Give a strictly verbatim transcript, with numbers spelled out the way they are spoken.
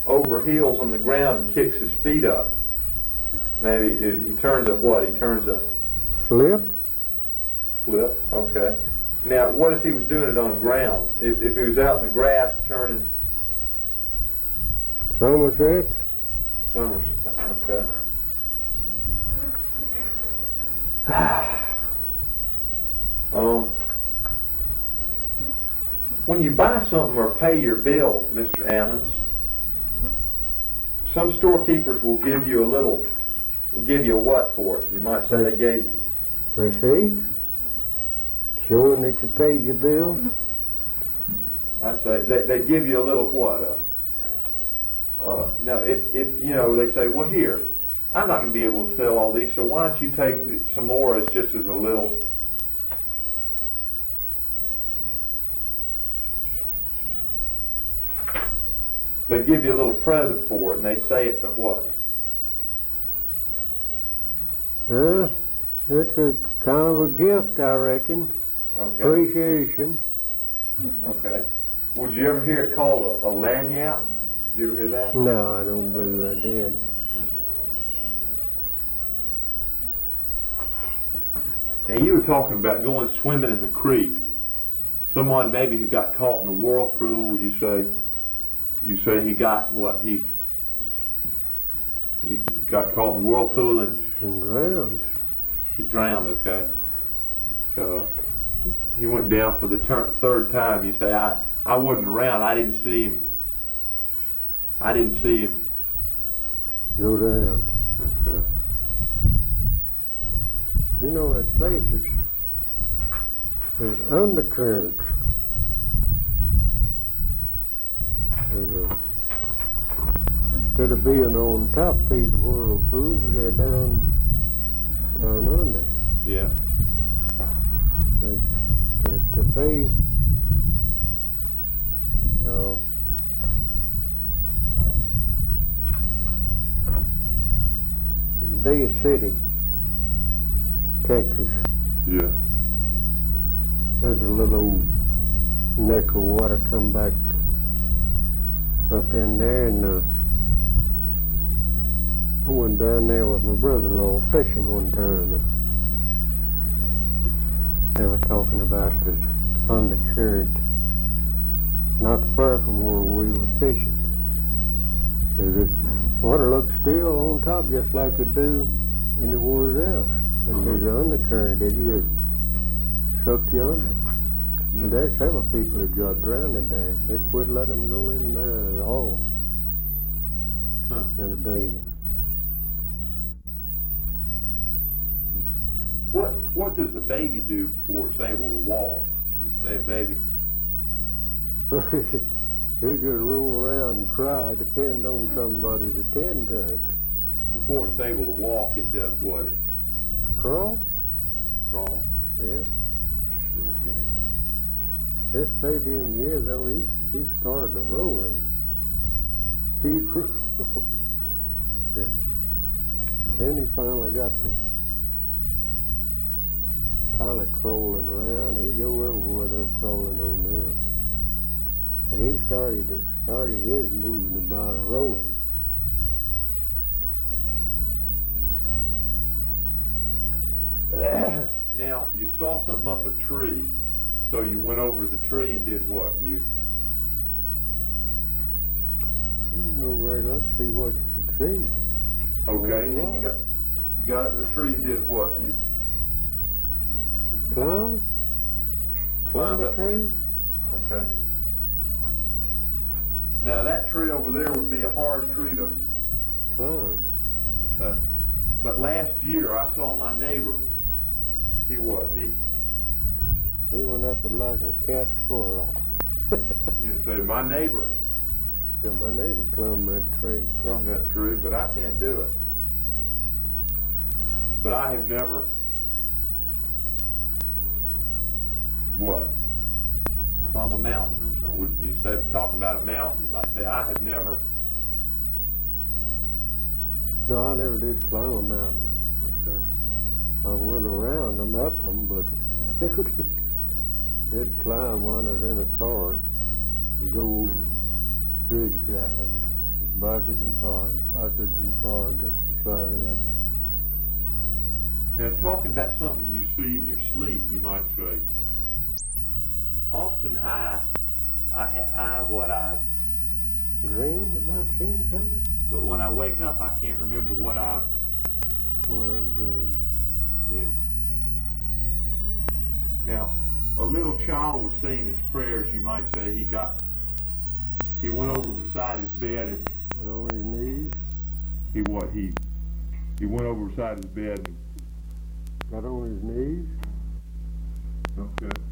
over heels on the ground and kicks his feet up. Maybe he, he turns a what? He turns a Flip? flip. Okay. Now, what if he was doing it on ground? If, if he was out in the grass turning Somerset? somersault. Okay. Um, when you buy something or pay your bill, Mister Ammons, some storekeepers will give you a little, will give you a what for it? You might say they gave you. Receipt? Showing that you paid your bill? I'd say they, they give you a little what? Uh, uh, now, if, if, you know, they say, well, here, I'm not going to be able to sell all these, so why don't you take some more as just as a little. They'd give you a little present for it, and they'd say it's a what? Uh, it's a kind of a gift, I reckon. Okay. Appreciation. Okay. Would you ever hear it called a, a lanyard? Did you ever hear that? No, I don't believe I did. Now, you were talking about going swimming in the creek. Someone maybe who got caught in a whirlpool, you say, you say he got what? He, he got caught in a whirlpool and And drowned. he drowned, okay. Uh, he went down for the ter- third time. You say, I, I wasn't around. I didn't see him. I didn't see him. Go down. Okay. You know, there's places, there's undercurrents. There's a, instead of being on top of these whirlpools, they're down, down under. Yeah. That, that the bay, you know, Bay City, Texas. Yeah. There's a little old neck of water come back up in there, and uh, I went down there with my brother-in-law fishing one time, and they were talking about this undercurrent not far from where we were fishing. The water looked still on top just like it do anywhere else. But Uh-huh. there's an undercurrent that you just suck you under. Mm. And there's several people that got drowned there. They quit letting them go in there at all. Huh. In the bathing. What What does a baby do before it's able to walk? You say baby. They just roll around and cry, depend on somebody to tend to it. Before it's able to walk, it does what? It Crawl? crawl. Yeah. Okay. This baby in here, though, he he started to rolling. He rolled. Yeah. Then he finally got to kind of crawling around. He go over where they're crawling on now. But he started to started his moving about rolling. Now, you saw something up a tree, so you went over to the tree and did what? You You don't know very much to see what you could see. okay? And then you got you got up the tree and did what? You Climb? Climb climbed a up. tree? Okay. Now that tree over there would be a hard tree to. Climb. So, but last year I saw my neighbor. He what? He He went up it like a cat squirrel. you say my neighbor So my neighbor climbed that tree. climbed that tree, but I can't do it. But I have never. What? Climb a mountain or something? Would you say talking about a mountain? You might say I have never. No, I never did climb a mountain. Okay. I went around them, up them, but I never did, did climb one. I was in a car and go zigzag. backwards and forwards, backwards and forwards up the side of that. Now, talking about something you see in your sleep, you might say. Often I, I, ha- I, what I, Dream about seeing something? but when I wake up, I can't remember what I've, What a dream. yeah. Now, a little child was saying his prayers, you might say. He got, he went over beside his bed and And on his knees, he what, he, he went over beside his bed and, got on his knees, okay.